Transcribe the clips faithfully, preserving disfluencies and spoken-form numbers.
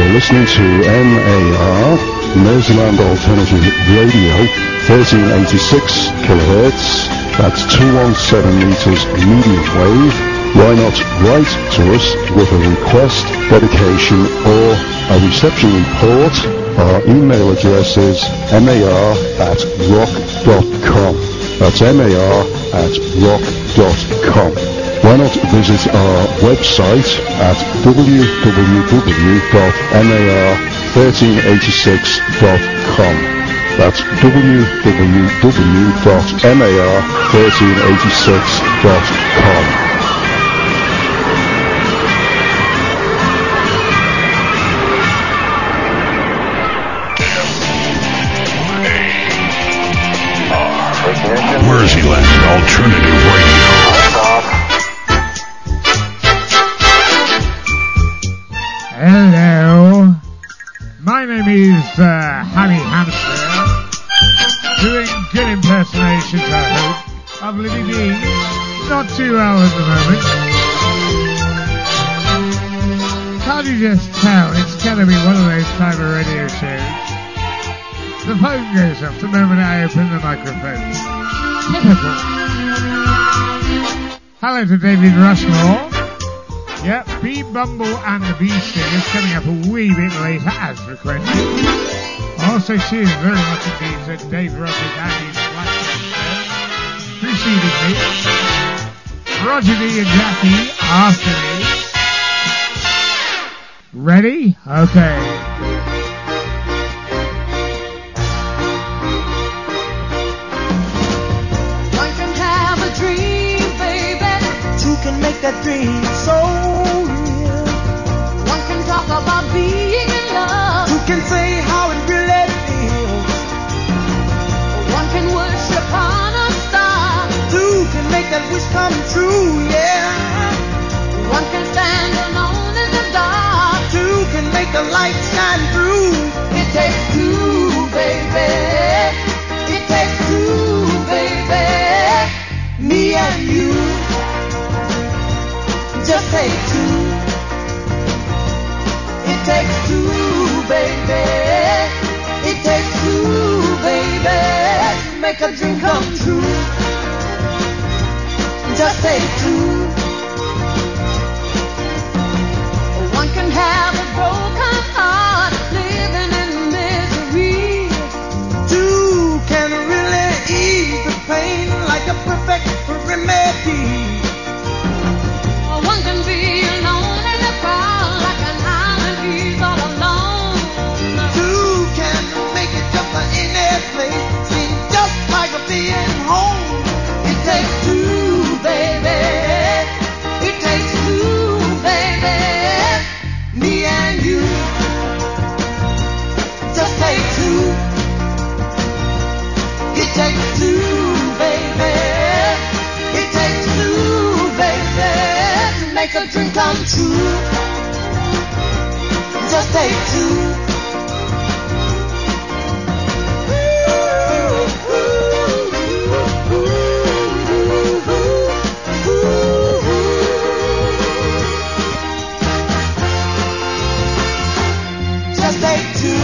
You're listening to M A R, Merseyland Alternative Radio, thirteen eighty-six kilohertz, that's two hundred seventeen meters medium wave. Why not write to us with a request, dedication, or a reception report? Our email address is mar at rock dot com. That's mar at rock dot com. Why not visit our website at w w w dot mar thirteen eighty-six dot com. That's w w w dot mar thirteen eighty-six dot com. Merseyland Alternative Radio. Hello, my name is uh, Harry Hamster, doing good impersonations, I hope, of Libby D. Not too well at the moment. Can't you just tell it's going to be one of those type of radio shows? The phone goes off the moment I open the microphone. Typical. Hello to David Rushmore. Yep, B Bumble and the Bee Stingers coming up a wee bit later as requested. Also cheers very much indeed to Dave Rogers and his Blackstone show. Preceding me, Roger D and Jackie after me. Ready? Okay. Make that dream so real. One can talk about being in love. Who can say how it really feels? One can wish upon a star. Two can make that wish come true, yeah. One can stand alone in the dark. Two can make the light shine through. It takes two, baby. It takes two, baby. Me and you. Just take two. It takes two, baby. It takes two, baby. Make a dream come true. Just take two. One can have a broken heart, living in misery. Two can really ease the pain like a perfect remedy. One can be alone in a crowd like an island, he's all alone. Two can make it just like any place, seem just like a being home. It takes two, baby. It takes two, baby. Me and you. Just take two. It takes two, baby. It takes two, baby. Make a dream come true. Just take two. Just take two.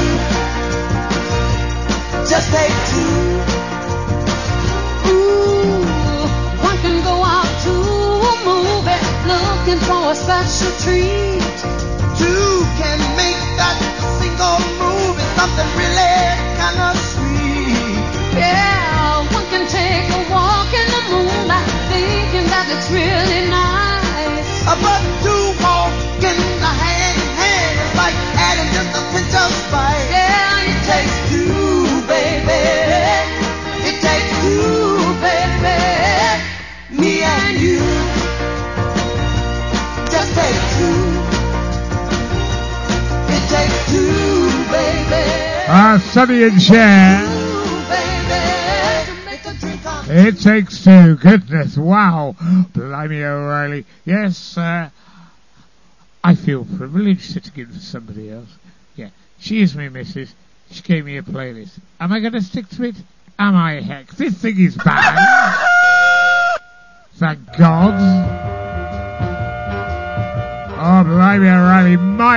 Just take two. Ooh, one can go out to a movie looking for a special treat. Two can make that single movie something really kind of sweet. Yeah, one can take a walk in the moonlight thinking that it's really nice. But two walking the hand in hand is like adding just a pinch of spice. Yeah, it takes two, baby. It takes two, baby. Me and you. Just take two. It takes two, baby. Ah, Sonny and Cher. It takes two. Goodness, wow. Blimey O'Reilly. Yes, uh, I feel privileged sitting in for somebody else. Yeah, she is me, missus. She gave me a playlist. Am I going to stick to it? Am I, heck? This thing is bad. Thank God. Oh, blimey O'Reilly, my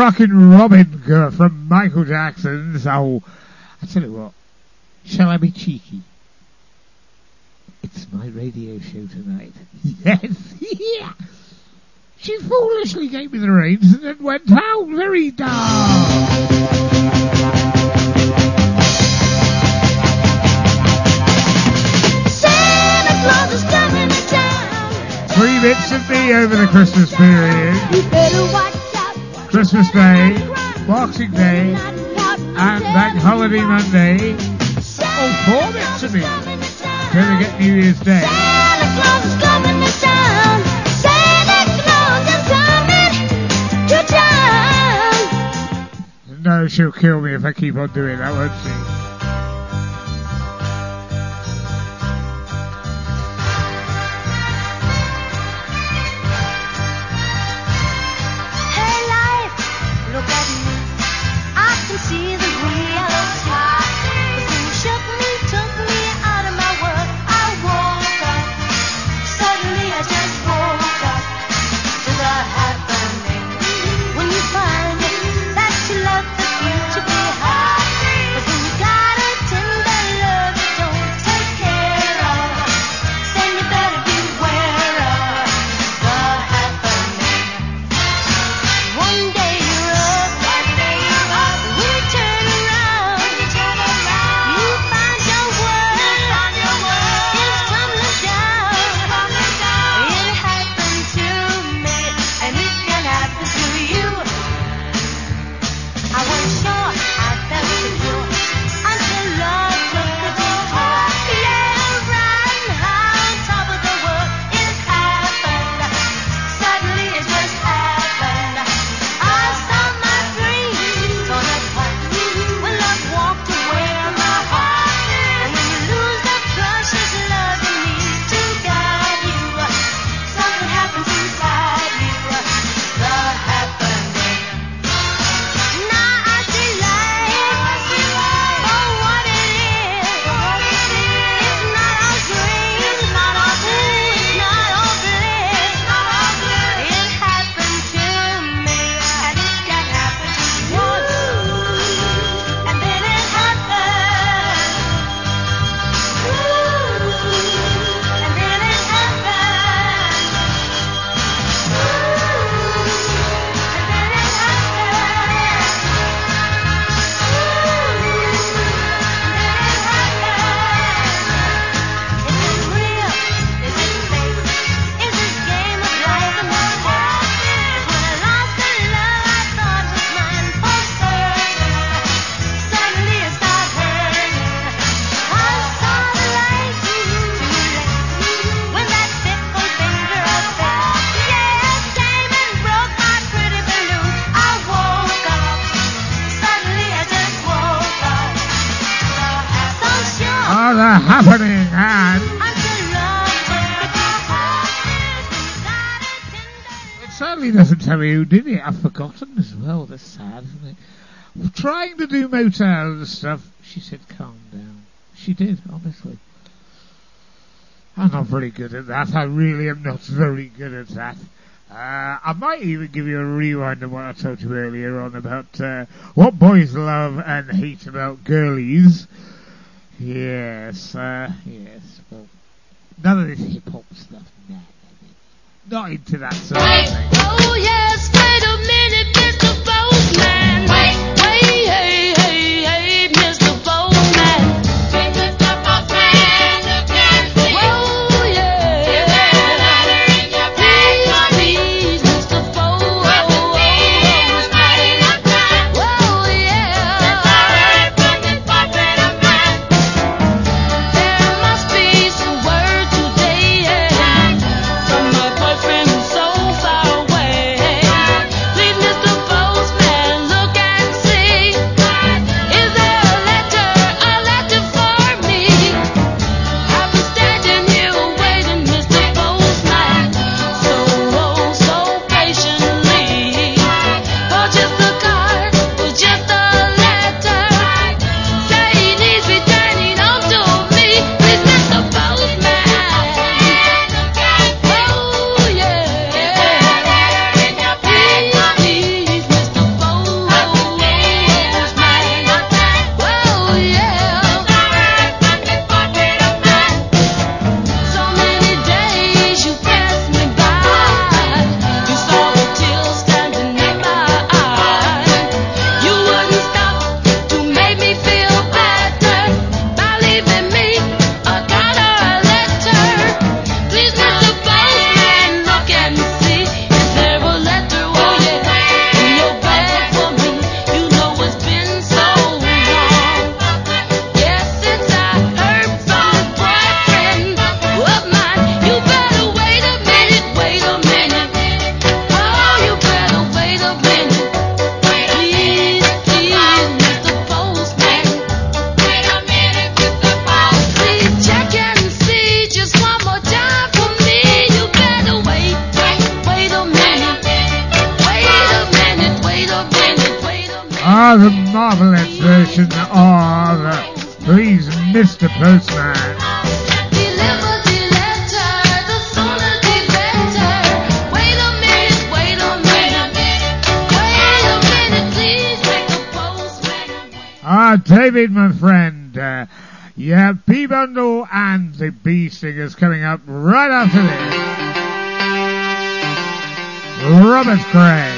Rockin' Robin uh, from Michael Jackson's. Oh, I tell you what, shall I be cheeky? It's my radio show tonight. Yes, yeah. She foolishly gave me the reins and then went out very dark. Santa Claus is coming to town. Three bits of me over the Christmas period. You better watch out. Christmas Day, Boxing Day, and Bank Holiday Monday. Oh, four bits of me. Better get New Year's Day. Santa Claus is coming to town. Santa Claus is coming to town. No, she'll kill me if I keep on doing that, won't she? Hey life, look at me. I can see the reality. The thing shook me, took me out of my world. I woke up. Suddenly I just woke up to the happening. When you find that you love the future behind, but when you got a tender love you don't take care of, then you better beware of the happening. One day you're up, one day you're up. When you turn around, when you turn around, you find your world, find your world is tumbling down, tumbling down. It happened to me, and it can happen to you. I was sure I felt secure until love took a detour. Yeah, right on top of the world, it happened. Suddenly it just happened. I saw my dreams torn apart when love walked away from my heart. And when you lose the precious love you need to guide you, something happens inside you. The happening. Now I see life for what it is. It's not our dream, it's not our dream, it's not our bliss. It happened to me, and it can happen to you. And then it happened. And then it happened. And then it happened. Is it real? Is it fake? Is this game of life and death? When I lost the love I thought was mine for certain, suddenly it started hurting. I saw the light too late when that fickle finger of fate, yeah, came and broke my pretty balloon. I woke up. Suddenly I just woke up. So sure Oh, the happening, and until love took a detour. Started tender. it certainly doesn't tell me who did it. I've forgotten as well. That's sad, isn't it? We're trying to do Motown and stuff. She said, calm down. She did, honestly. I'm not very good at that. I really am not very good at that. Uh, I might even give you a rewind of what I told you earlier on about uh, what boys love and hate about girlies. Yes, uh, yes. Well, none of this hip-hop stuff. Nah, not into that sort of thing. Oh yes, wait a minute, Mister Postman. Wait, wait, hey, hey, hey, Mister Postman. Mister Postman, look and see. Oh yeah. Is there a letter in your bag for me? Please, Mister Postman. Oh yeah. Since I heard from this portrait of mine, there must be some word today, yeah, from my boyfriend who's so far away. Please, Mister Postman. Oh, the marvelous version of uh, Please Mister Postman. Deliver the letter, the sooner the better. Wait a minute, wait a minute, wait a minute, please make the postman wait. Ah, David, my friend. Uh, yeah, B-Bundle and the B-Singers coming up right after this. Robert Cray.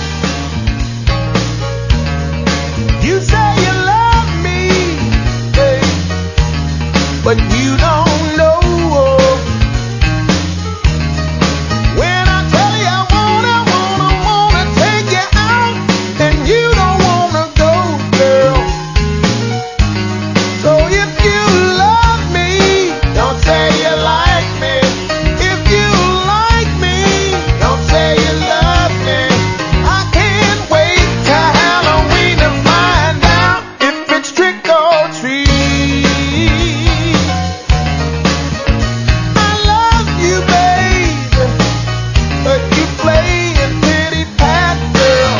You say you love me, babe, but you don't know. When I tell you I wanna, wanna, wanna take you out, and you don't wanna go, girl. So if you love me, don't say you like me. If you like me, don't say you love me. I can't wait till Halloween to find out if it's trick or treat. I love you, baby, but you playing pity pat, girl.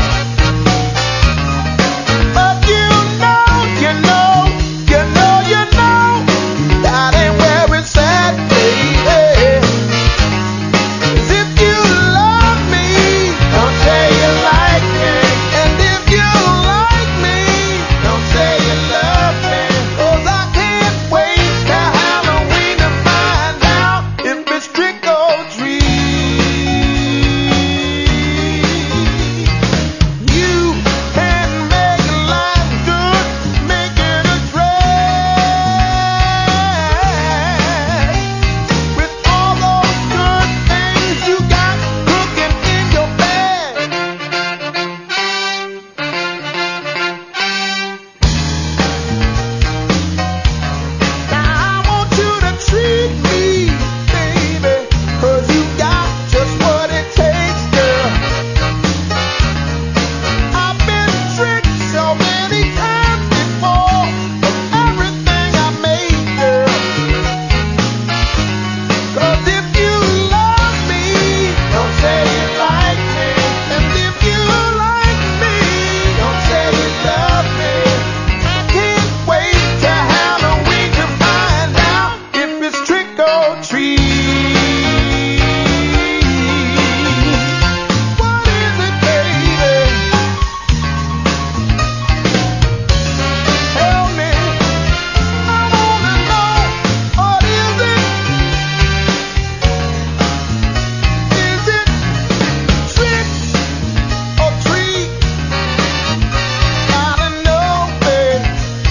But you know, you know, you know, you know, that ain't where it's at, baby. 'Cause if you love me, don't say you like me. And if you like me, don't say you love me. 'Cause I can't wait till Halloween to find out if it's trick or treat. You can make life good, make it a drag. With all those good things you got cooking in your bag. Now I want you to treat me, baby, 'cause you got just what it takes, girl. I've been tricked so many times before of everything I made, girl. 'Cause if you love me, don't say you like me. And if you like me, don't say you love me. I can't wait till Halloween to find out if it's trick or treat. What is it, baby? Tell me. I wanna know. What is it? Is it trick or treat? Gotta know, babe.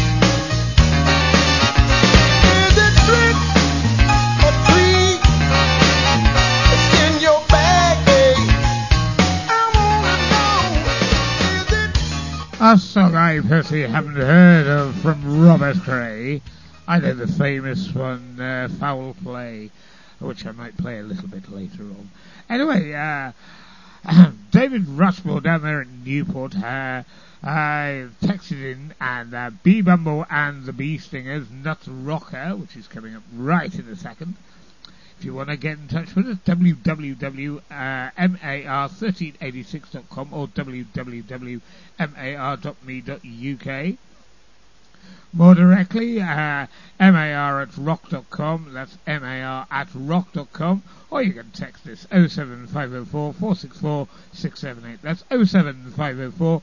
Is it trick or treat? It's in your bag, babe. I wanna know. Is it? A song I personally haven't heard of from Robert Cray. I know the famous one, uh, Foul Play, which I might play a little bit later on. Anyway, uh, David Rushmore down there in Newport uh, uh, texted in, and uh, B-Bumble and the B-Stingers, Nuts Rocker, which is coming up right in a second. If you want to get in touch with us, w w w dot mar one three eight six dot com or w w w dot mar dot me dot u k. More directly, uh, mar at rock dot com, that's mar at rock dot com, or you can text us oh seven five oh four, four six four, six seven eight, that's oh seven five oh four,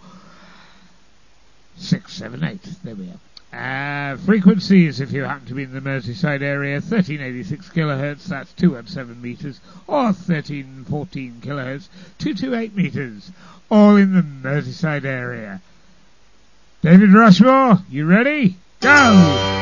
six seven eight, there we are. Uh, frequencies, if you happen to be in the Merseyside area, thirteen eighty-six kilohertz, that's two hundred seven meters, or thirteen fourteen kilohertz, two hundred twenty-eight meters, all in the Merseyside area. David Rushmore, you ready? Go!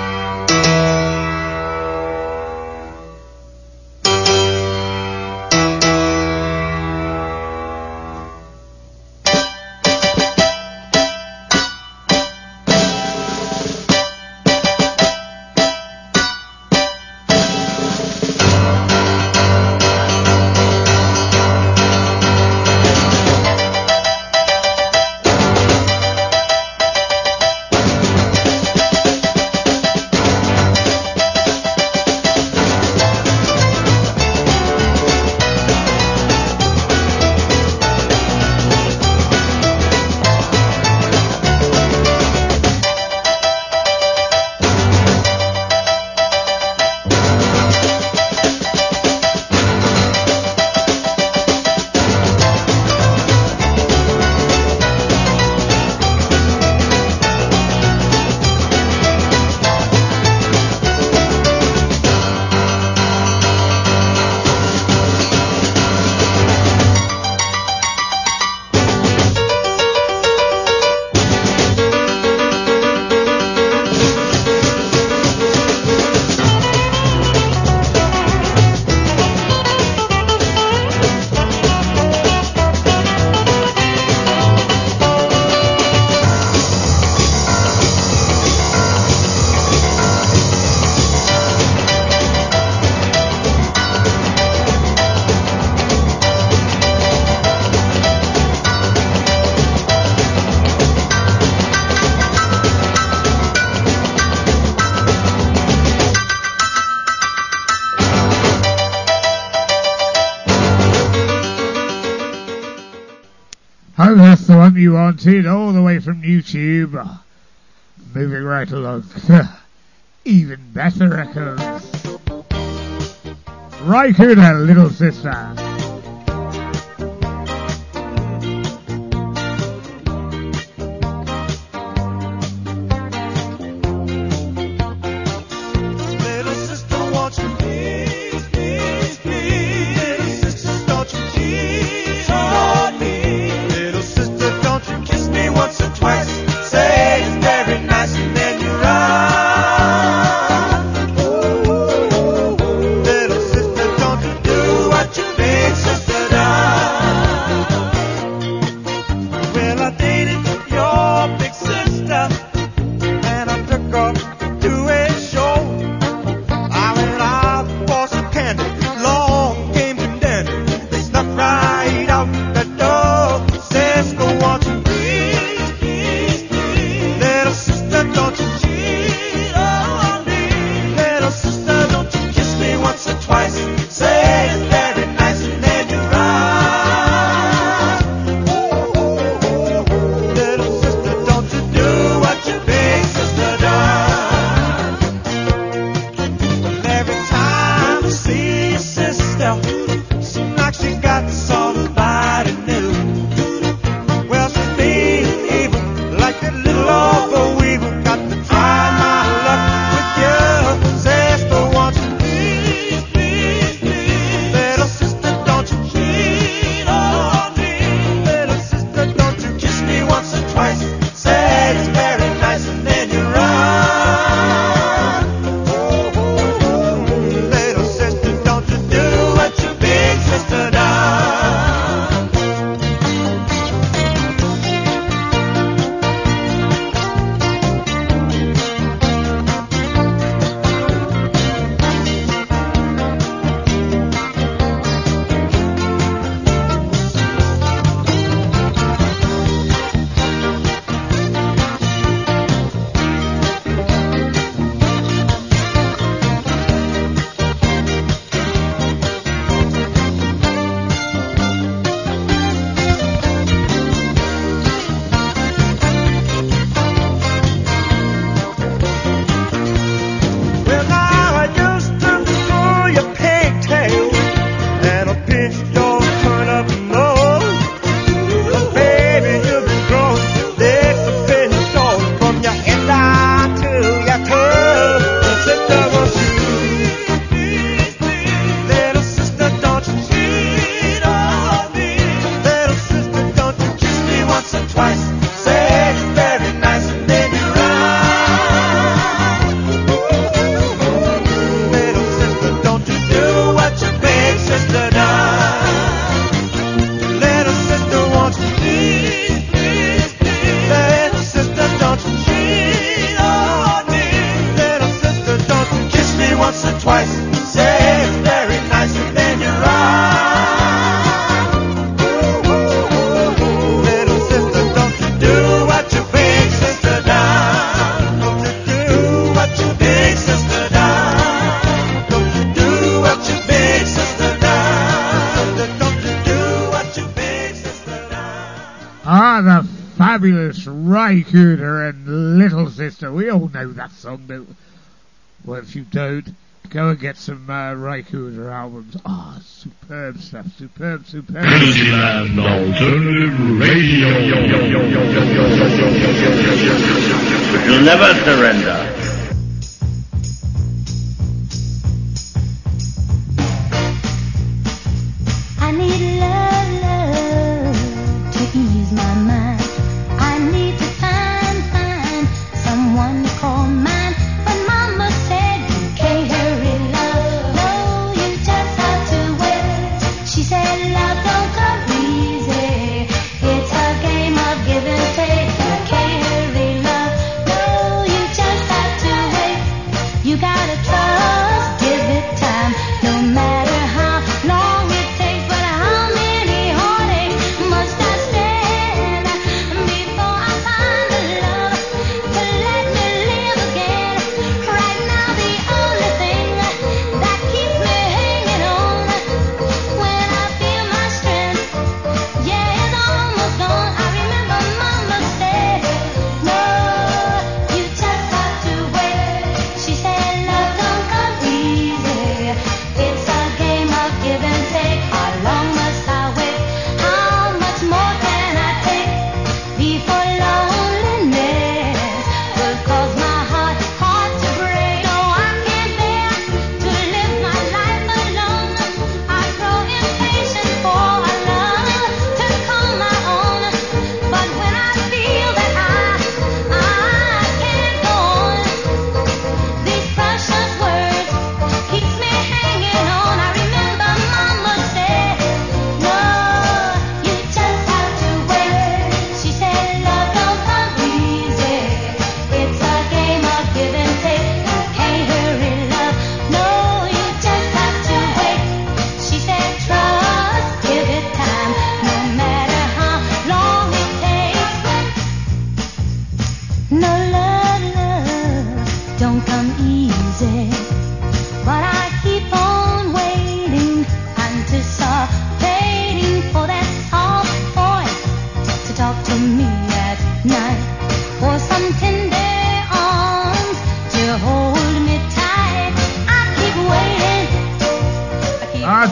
You Wanted, all the way from YouTube. Moving right along. Even better records. Ry Cooder, Little Sister. Fabulous Ry Cooder and Little Sister. We all know that song, don't we? Well, if you don't, go and get some uh, Ry Cooder albums. Ah, oh, superb stuff. Superb, superb. Dixieland Alternative Radio. You'll never surrender. I need love, love to ease my mind. I need to find, find someone to call mine. But Mama said you can't hurry love. No, you just have to wait. She said love don't come easy. It's a game of give and take. You can't hurry love. No, you just have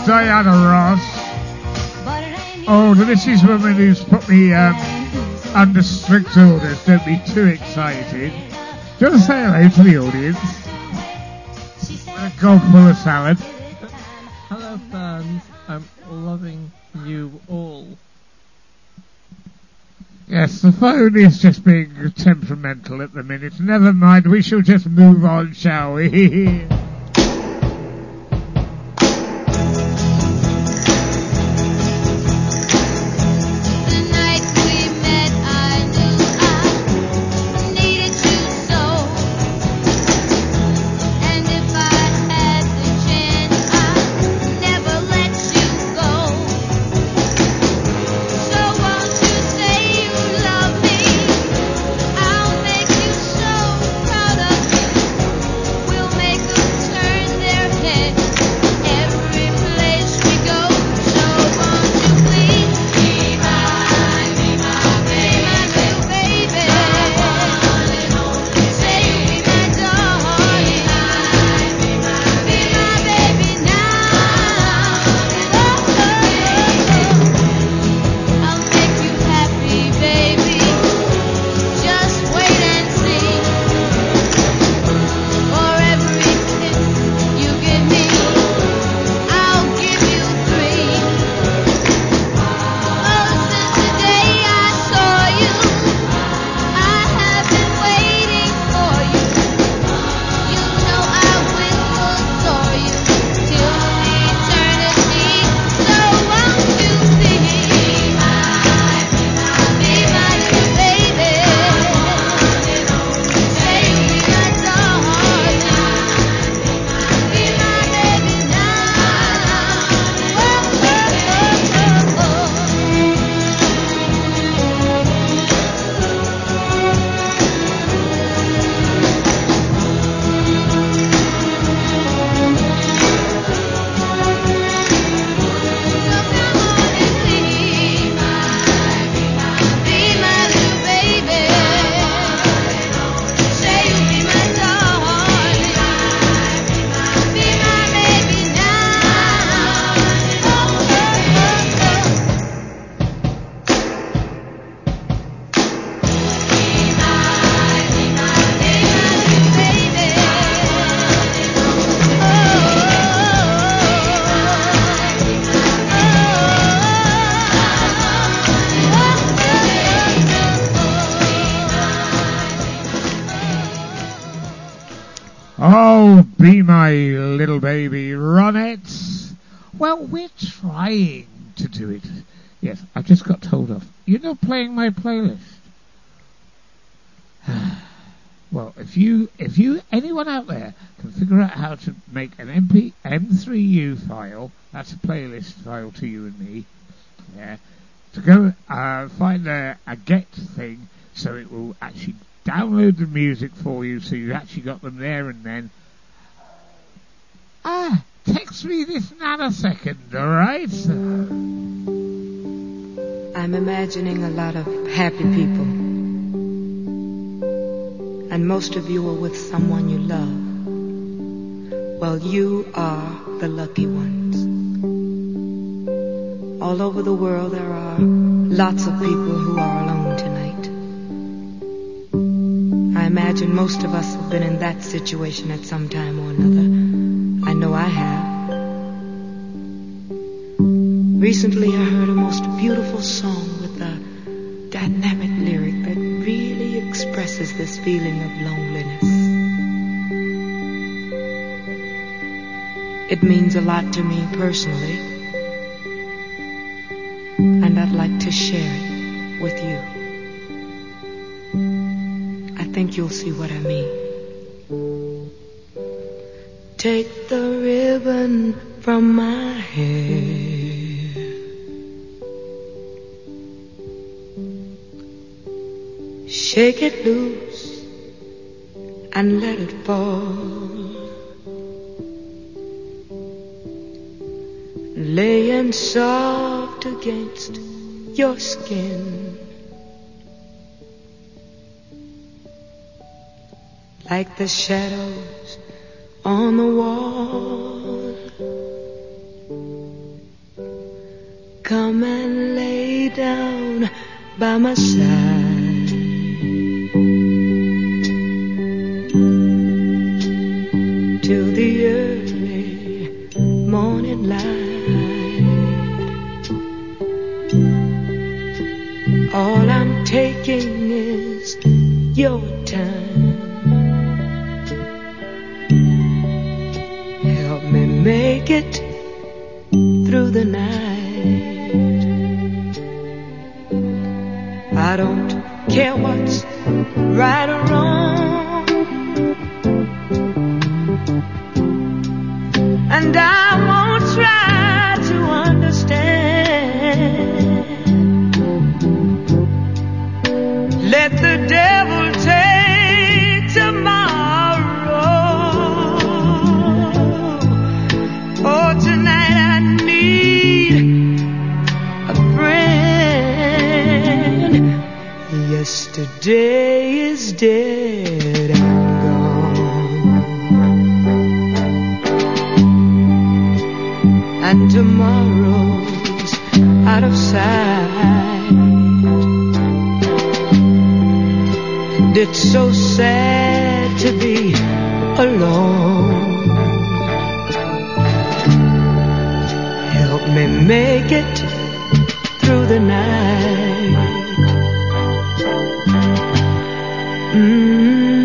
Diana Ross. Oh, this is woman who's put me um, under strict orders. Don't be too excited. Just say hello to the audience. With a gob full of salad. Hello, fans. I'm loving you all. Yes, the phone is just being temperamental at the minute. Never mind, we shall just move on, shall we? Oh, be my little baby, Ronettes. Well, we're trying to do it. Yes, I've just got told off. You're not playing my playlist. Well, if you, if you, anyone out there can figure out how to make an M P, M three U file, that's a playlist file to you and me, yeah, to go uh, find a, a get thing so it will actually download the music for you so you've actually got them there and then. Ah, text me this nanosecond, alright? I'm imagining a lot of happy people. And most of you are with someone you love. Well, you are the lucky ones. All over the world there are lots of people who are alone tonight. I imagine most of us have been in that situation at some time or another. I know I have. Recently I heard a most beautiful song with a dynamic lyric that really expresses this feeling of loneliness. It means a lot to me personally, and I'd like to share it with you. I think you'll see what I mean. Take the ribbon from my hair, shake it loose and let it fall, laying soft against your skin, like the shadows on the wall. come and lay down by my side. Till the early morning light. All I'm taking is your time. Help me make it through the night. I don't care what's right or wrong, and I won't try to understand. Let the devil take tomorrow. Oh, tonight I need a friend. Yesterday is dead and gone, and tomorrow's out of sight. And it's so sad to be alone. Help me make it through the night. Mm-hmm.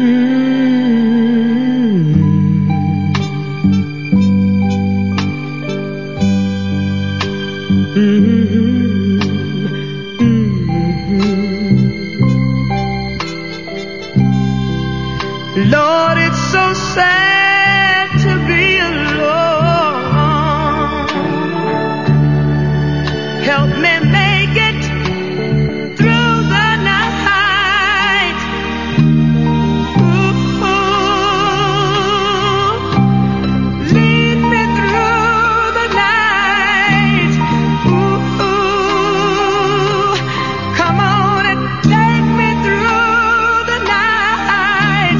Lord, it's so sad to be alone. Help me make it through the night. Ooh, lead me through the night. Ooh, come on and take me through the night.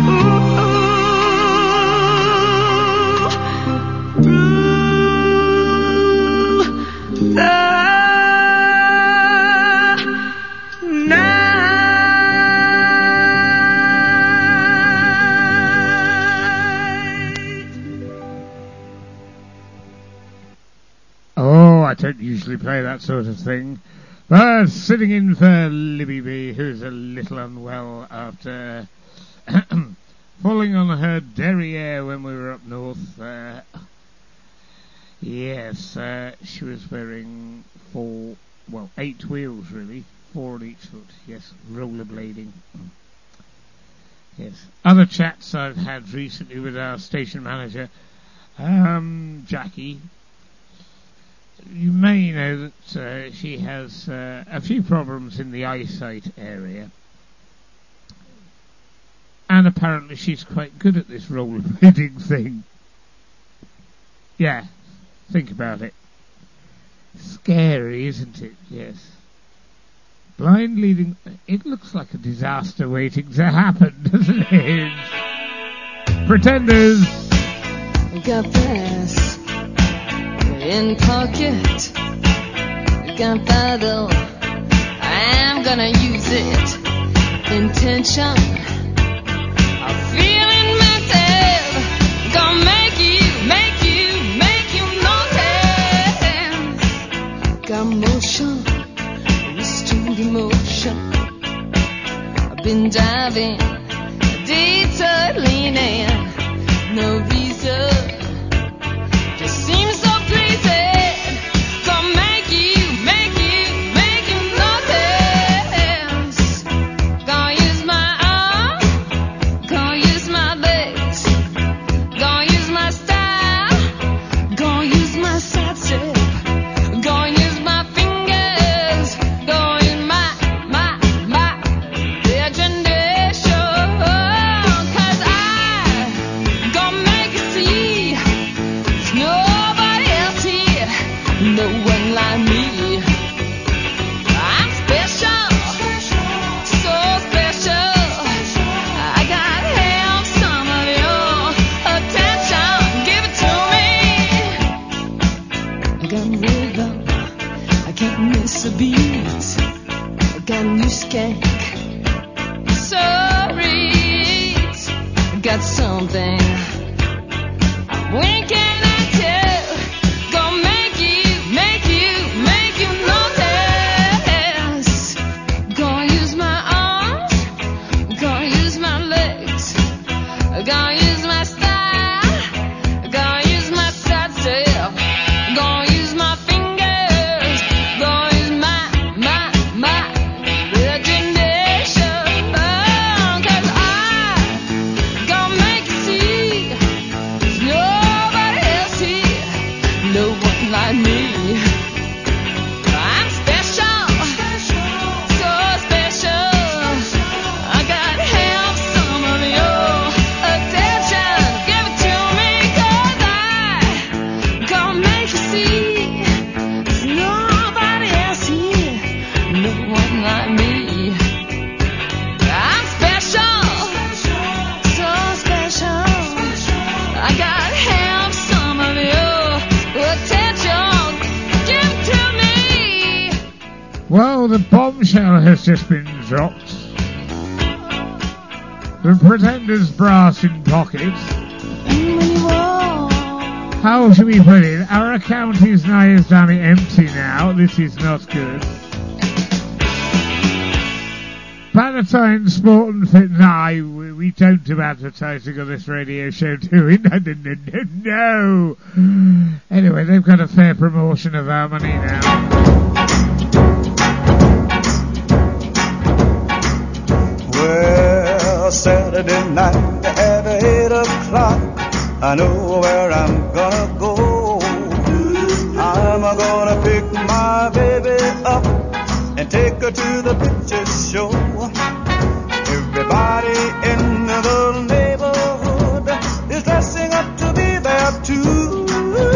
Oh, I don't usually play that sort of thing. But sitting in for Libby B, who's a little unwell after falling on her derriere when we were up north. Uh, yes, uh, she was wearing four, well, eight wheels really, four on each foot. Yes, rollerblading. Yes. Other chats I've had recently with our station manager, um, Jackie. You may know that uh, she has uh, a few problems in the eyesight area. And apparently she's quite good at this rollerblading thing. Yeah, think about it. Scary, isn't it? Yes. Blind leading... It looks like a disaster waiting to happen, doesn't it? Pretenders! Got this in pocket, gunpowder, I'm gonna use it. Intention of feeling myself, gonna make you, make you, make you notice. Got motion, restrained emotion. I've been diving, detour leaning, no reason. Just seems so crazy. Gonna make you, make you, make you notice. Gonna use my arm. got something winking at you, gonna make you, make you, make you notice. Gonna use my arms, gonna use my legs, gonna use my style, gonna use my side step, gonna use my fingers, gonna use my, my, my imagination. Oh, 'cause I gonna make you see there's nobody else here, no one like me. I'm special, so special. I got half some of your attention. Give it to me, 'cause I gonna make you see there's nobody else here, no one like me. I'm special, so special. I got half some of your attention. Give it to me. Well, the bombshell has just been dropped. The Pretenders brass in pockets. How should we put it? Our account is nigh as damn it empty now. This is not good. Valentine Sport and Fit. Nah, we, we don't do advertising on this radio show, do we? No, no, no, no, no. Anyway, they've got a fair promotion of our money now. Well, Saturday night at eight o'clock, I know where I'm gonna go. I'm gonna pick my baby up and take her to the picture show. Everybody in the neighborhood is dressing up to be there too.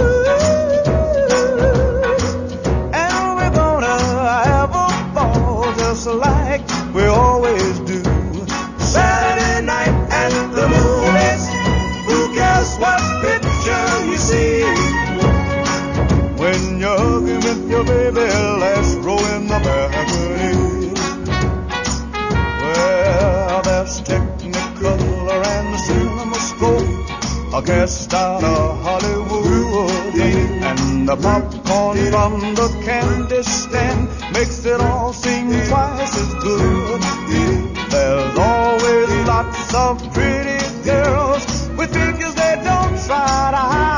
And we're gonna have a ball just like we always do. Saturday night at the movies, who cares what picture you see? When you're hugging with your baby, let's roll in the balcony. Well, there's Technicolor and the CinemaScope, a cast out of Hollywood, and the popcorn from the candy stand makes it all seem twice as good. There's always lots of pretty girls with figures they don't try to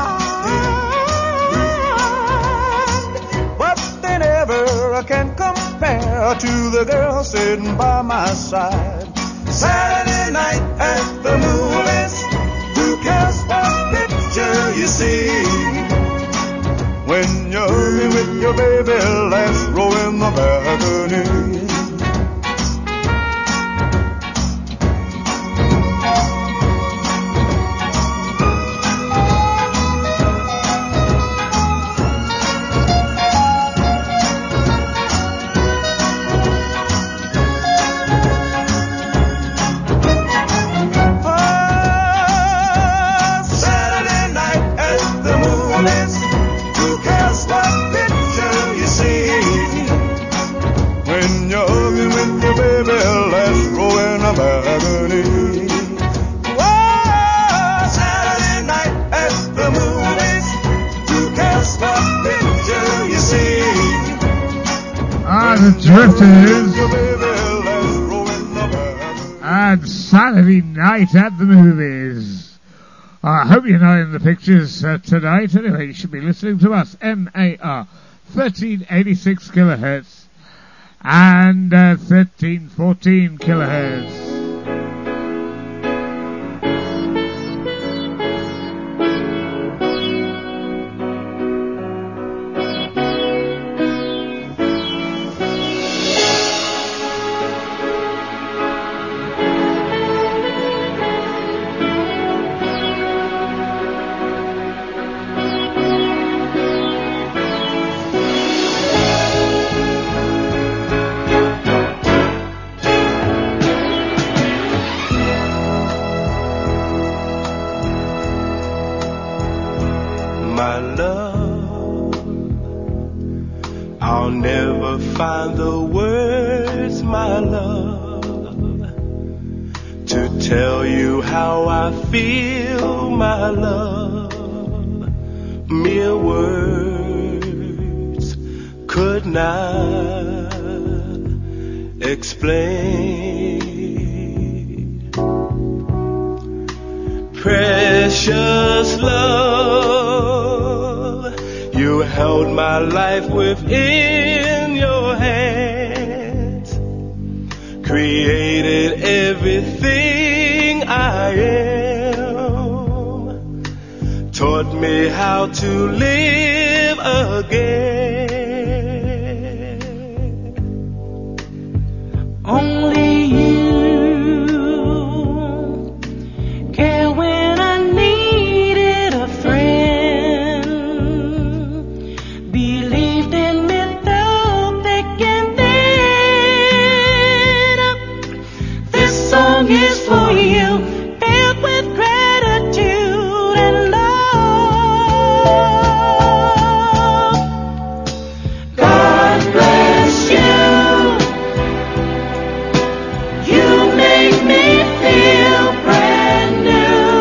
hide, but they never can compare to the girl sitting by my side. Saturday night at the movies, who cares what picture you see? When you're hugging with your baby, let's roll in the balcony. The Drifters and Saturday night at the movies. I hope you're not in the pictures uh, tonight. Anyway, you should be listening to us, M A R, thirteen eighty-six kilohertz and uh, thirteen fourteen kilohertz. I feel my love, mere words could not explain. Precious love, you held my life within your hands, created everything I am, taught me how to live again. Only you care when I needed a friend, believed in me through thick and thin. This song is for you, filled with gratitude and love. God bless you. You make me feel brand new.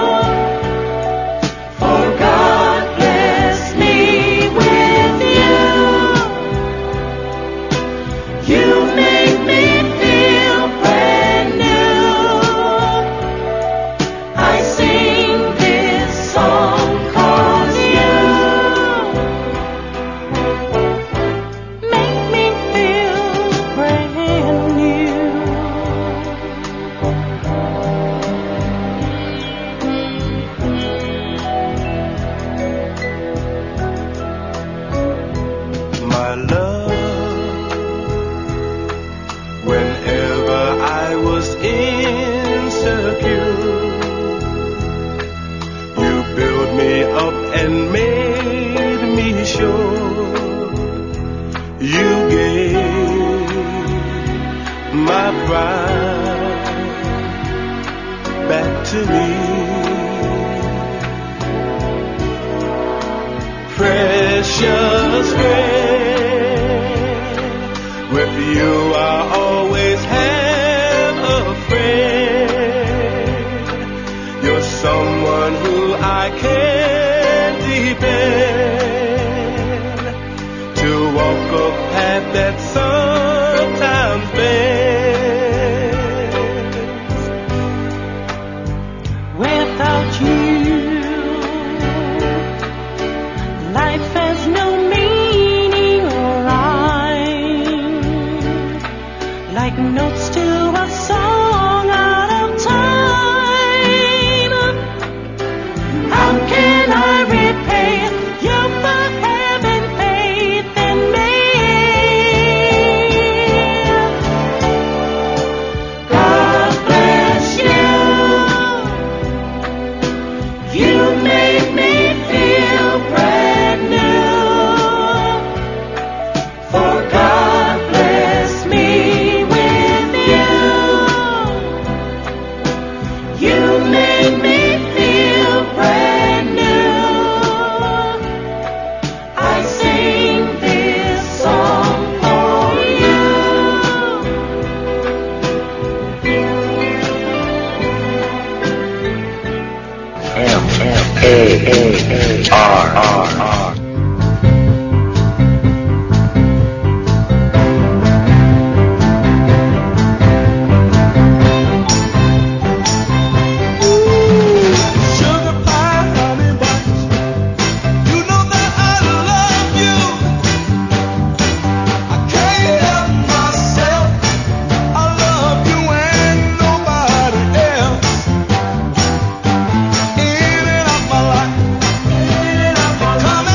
For God bless me with you. You make me feel brand new. I sing this song 'cause you make me feel brand new. My love, whenever I was insecure, you built me up and made me sure. You gave my pride back to me. Precious friend, with you I always have a friend. You're someone who I can depend, to walk a path that sometimes bends. Without you, life has no meaning or rhyme, like notes to a song out of time. How can I repay you for having faith in me? God bless you. You make me feel brand new. For God bless me with you. You make me feel brand new. I sing this song for you. M M A A R R R. Sugar pie, honey buns, you know that I love you. I can't help myself, I love you and nobody else. In and out my life, come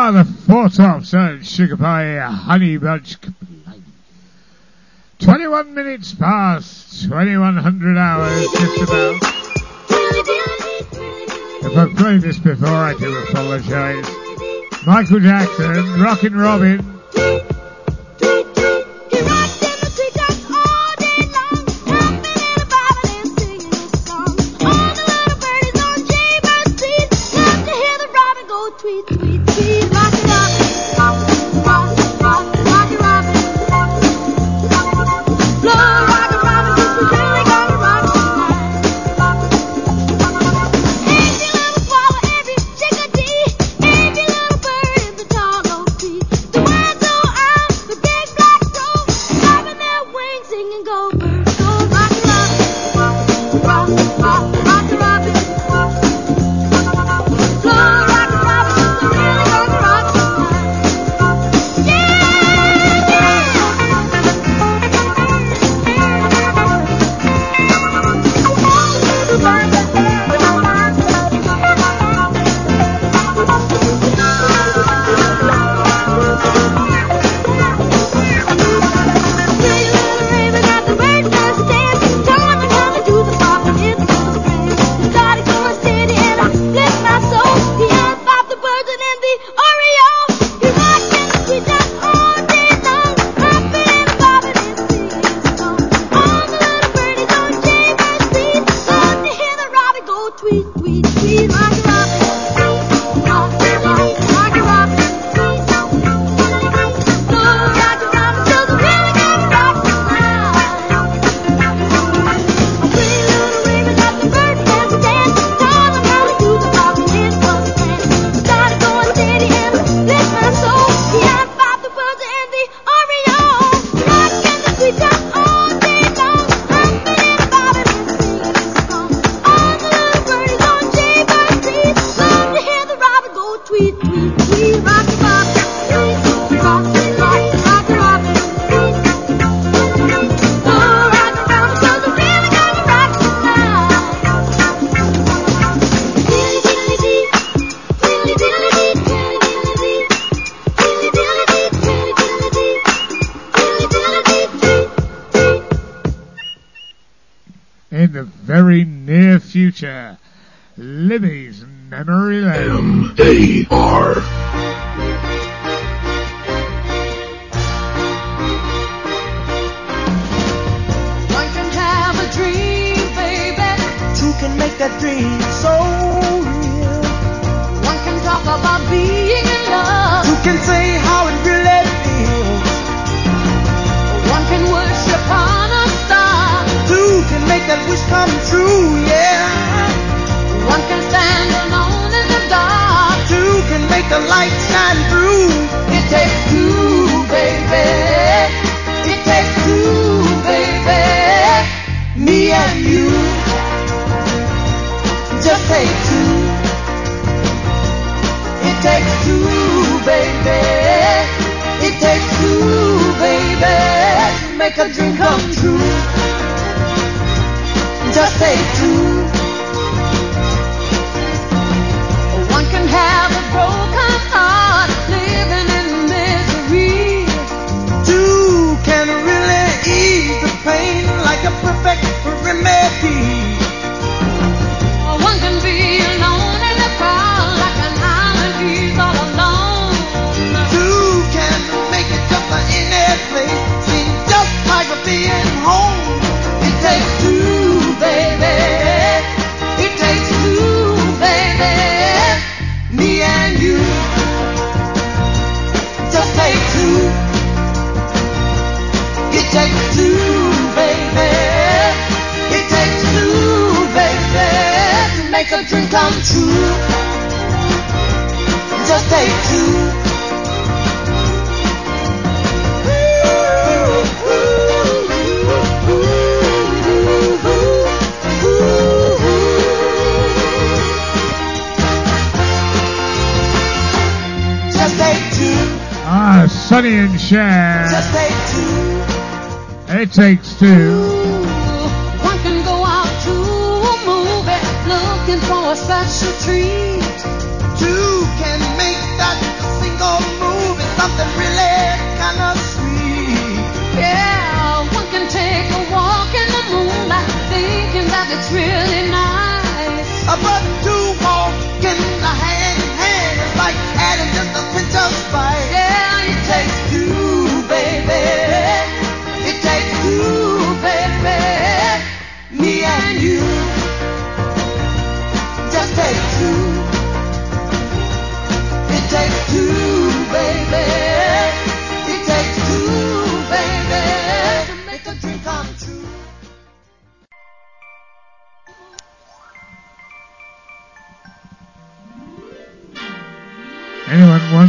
Ah, the four tops and Sugar Pie Honey Bunch. twenty-one minutes past twenty-one hundred hours, just about. If I've played this before, I do apologise. Michael Jackson, Rockin' Robin. Future, Libby's Memory Lane. M A R. One can have a dream, baby. Two can make that dream so real. One can talk about being in love. Two can say how it really feels. One can worship on a star. Two can make that wish come true, yeah. One can stand alone in the dark. Two can make the light shine through. It takes two, baby. It takes two, baby. Me and you. Just take two. It takes two, baby. It takes two, baby. To make a dream come true. Just take two. One can have a broken heart, living in misery. Two can really ease the pain like a perfect remedy. One can be alone in the crowd like an island, he's all alone. Two can make it just like any place, seem just like a being home. It takes two, baby. It takes two, baby. Me and you. Just take two. It takes two, baby. It takes two, baby. To make a dream come true. Just take two. Ah, Sonny and Cher. Just take two. It takes two. One can go out to a movie looking for such a treat. Two can make that single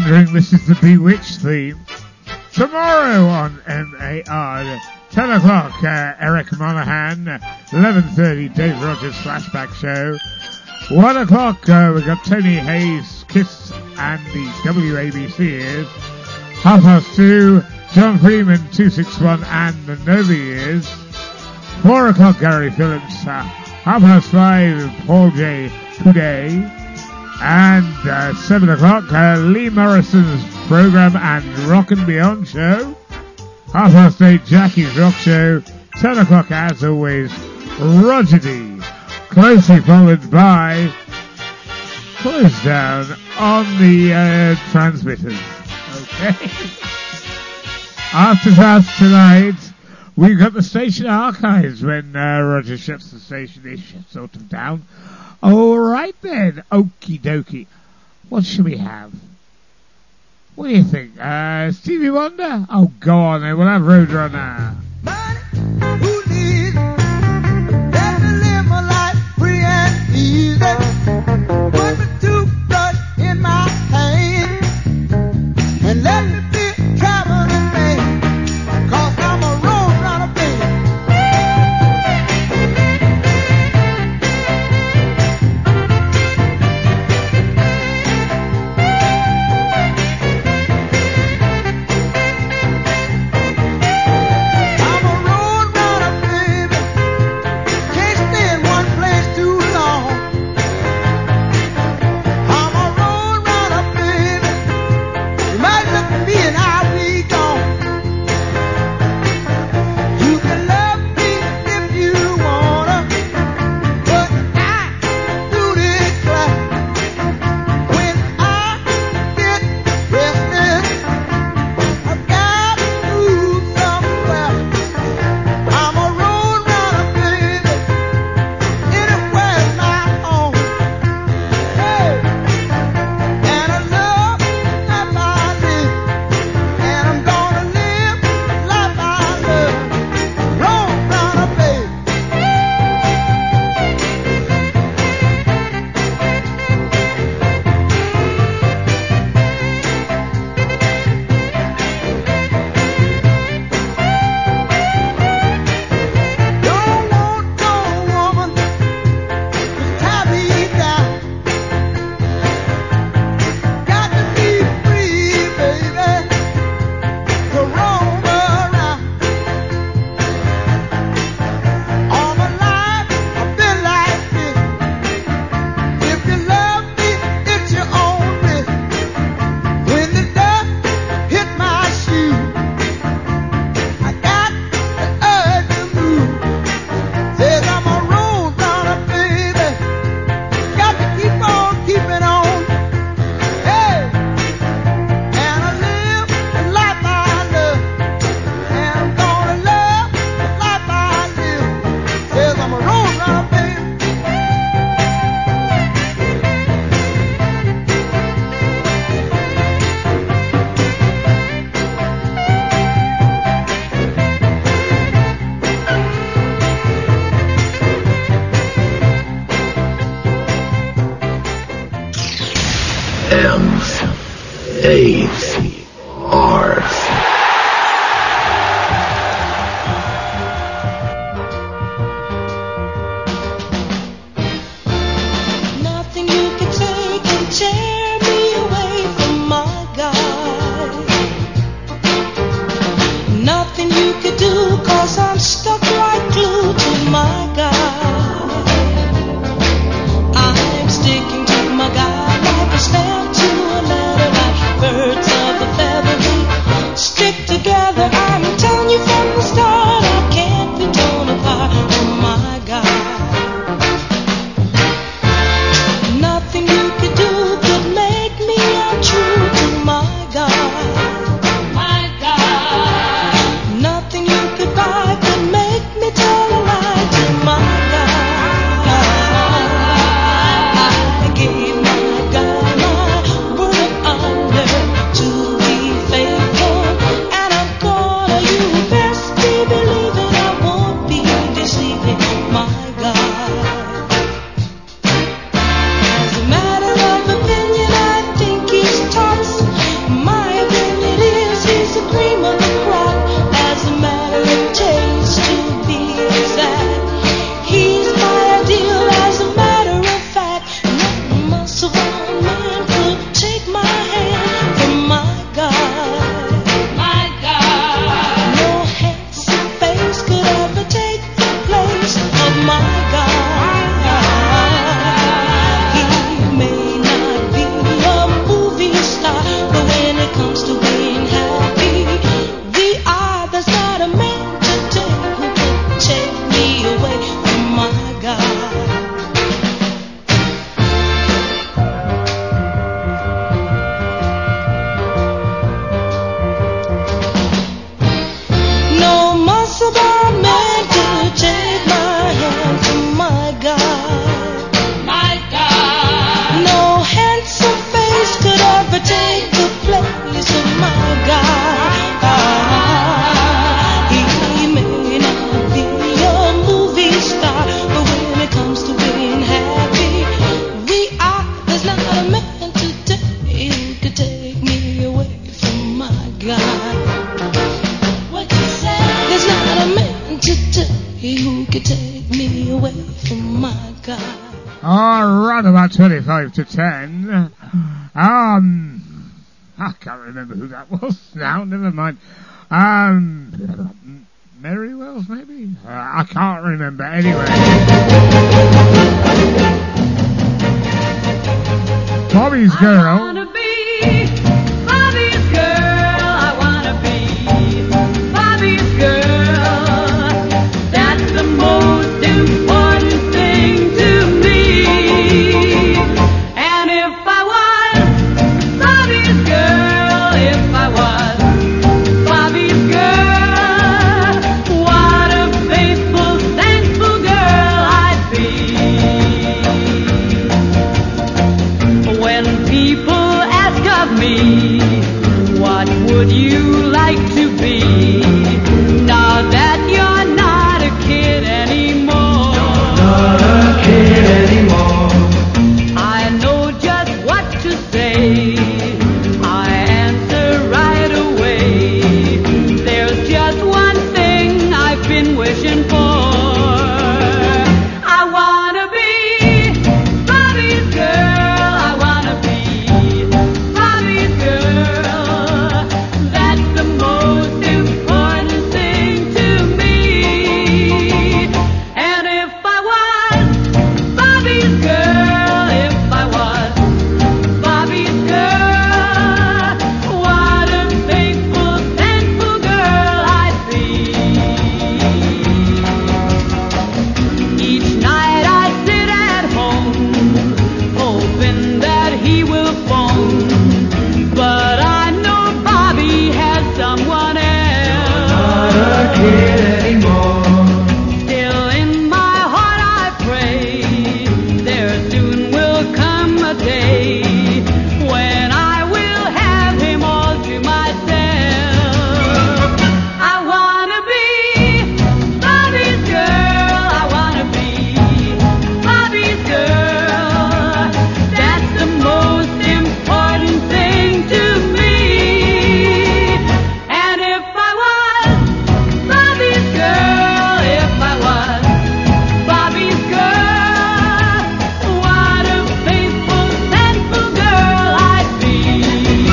wondering, this is the Bewitched theme. Tomorrow on M A R, ten o'clock, uh, Eric Monahan, eleven thirty, Dave Rogers Flashback Show. one o'clock, uh, we've got Tony Hayes, Kiss and the W A B C Ears. Half past two, John Freeman, two sixty-one and the Nova Ears. four o'clock, Gary Phillips. Uh, half past five, Paul J. Today. And uh, seven o'clock, uh, Lee Morrison's program and Rock and Beyond show. Half past eight, Jackie's Rock Show. ten o'clock, as always, Roger D. Closely followed by Close Down on the uh, transmitters. Okay. After that tonight, we've got the station archives when uh, Roger shuts the station. He shuts sort of down. All right then, okie dokie. What should we have? What do you think? Uh, Stevie Wonder? Oh, go on then. We'll have Roadrunner. Who needs let me live my life free and easy? Put me to blood in my hand and let me be traveling man, 'cause I'm a roadrunner, baby. Oh, around about twenty-five to ten. Um, I can't remember who that was now, never mind. Um, Mary Wells, maybe? Uh, I can't remember. Anyway. Bobby's Girl. I wanna be Bobby's girl. I wanna be Bobby's girl. That's the most important thing to me. And if I was Bobby's girl, if I was Bobby's girl, what a faithful, thankful girl I'd be. When people ask of me, what would you like to be? Now that you're not a kid anymore, not a kid anymore, I know just what to say. I answer right away. There's just one thing I've been wishing for. I wanna be Bobby's girl. I wanna be Bobby's girl. That's the most important thing to me. And if I was Bobby's girl, if I was Bobby's girl, what a faithful, thankful girl I'd be. Each night I sit at home, hoping that he will phone. But I know Bobby has someone else. Not a kid anymore. Still in my heart I pray there soon will come a day when I will have him all to myself. I wanna be Bobby's girl. I wanna be Bobby's girl. That's the most important thing to me. And if I was Bobby's girl, if I was Bobby's girl, what a faithful, thankful girl I'd be.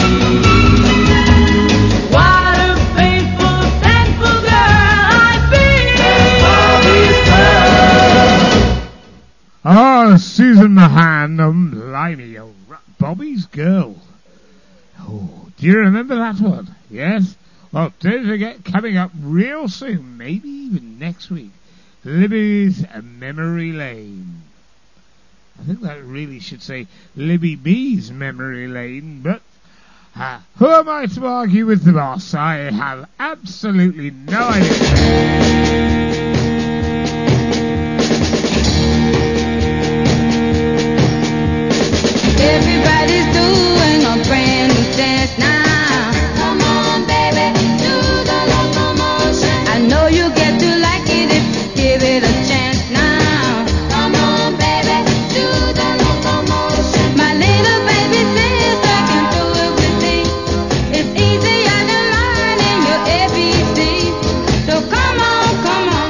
What a faithful, thankful girl I'd be. Oh, Susan Mahan, um, blimey, oh, ra- Bobby's Girl. Oh, do you remember that one? Yes? Well, don't forget, coming up real soon, maybe even next week, Libby's Memory Lane. I think that really should say Libby B's Memory Lane, but uh, who am I to argue with the boss? I have absolutely no idea. Everybody's doing a brand new dance now. Come on, baby, do the locomotion. I know you get to like it if you give it a chance now. Come on, baby, do the locomotion. My little baby sister can do it with me. It's easier than learning your A B C. So come on, come on.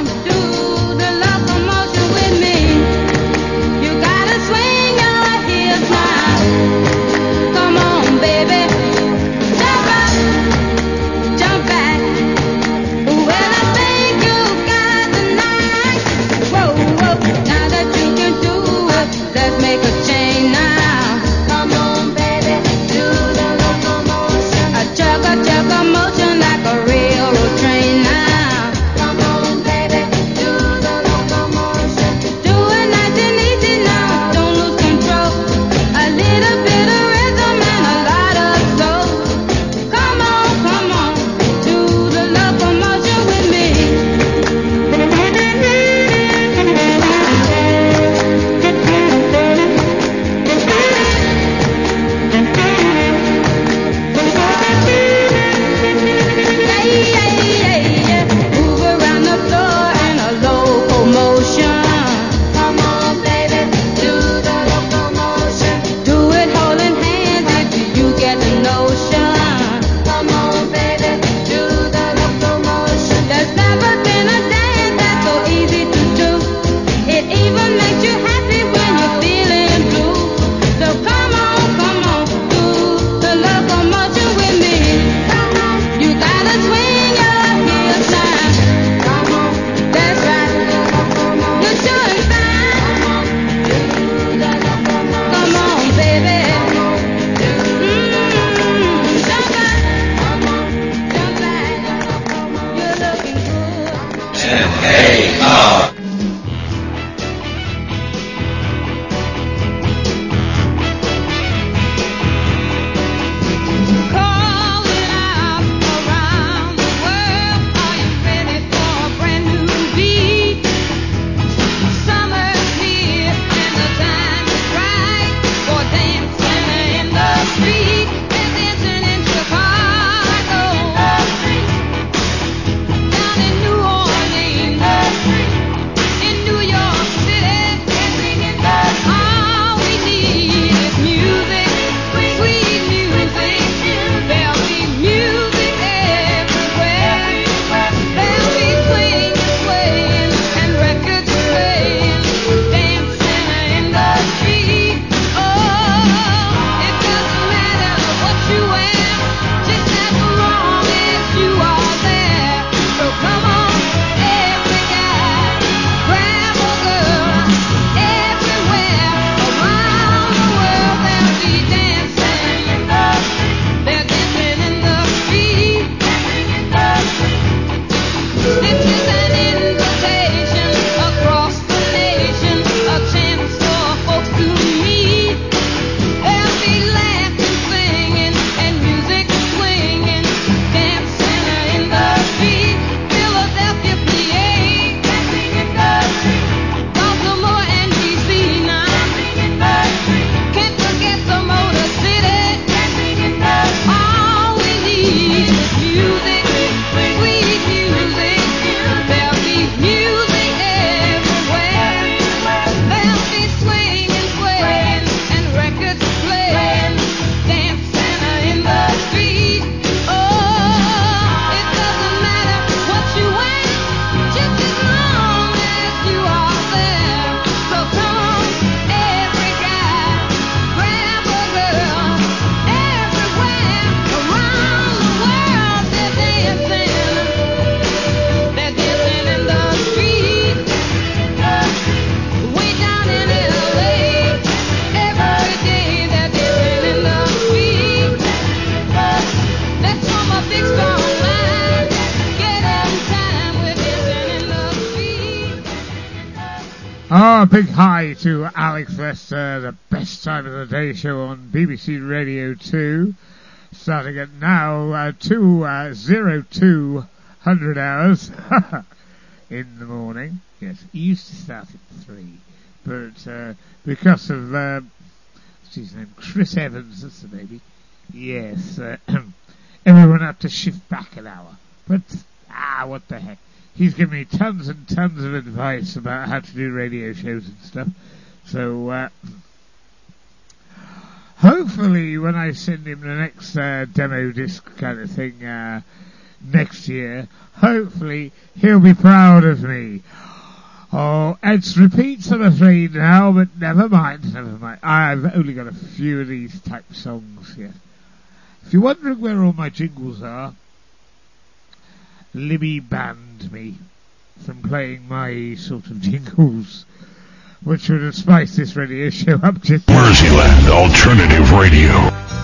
Oh, a big hi to Alex Lester, the best time of the day show on B B C Radio two, starting at now uh, two uh, zero two hundred hours in the morning. Yes, it used to start at three, but uh, because of uh, what's his name, Chris Evans, that's the baby. Yes, uh, everyone had to shift back an hour, but ah, what the heck. He's given me tons and tons of advice about how to do radio shows and stuff. So, uh, hopefully when I send him the next uh, demo disc kind of thing uh, next year, hopefully he'll be proud of me. Oh, it's repeats, I'm afraid now, but never mind, never mind. I've only got a few of these type songs yet. If you're wondering where all my jingles are, Libby banned me from playing my sort of jingles, which would have spiced this radio show up just... Merseyland Alternative Radio.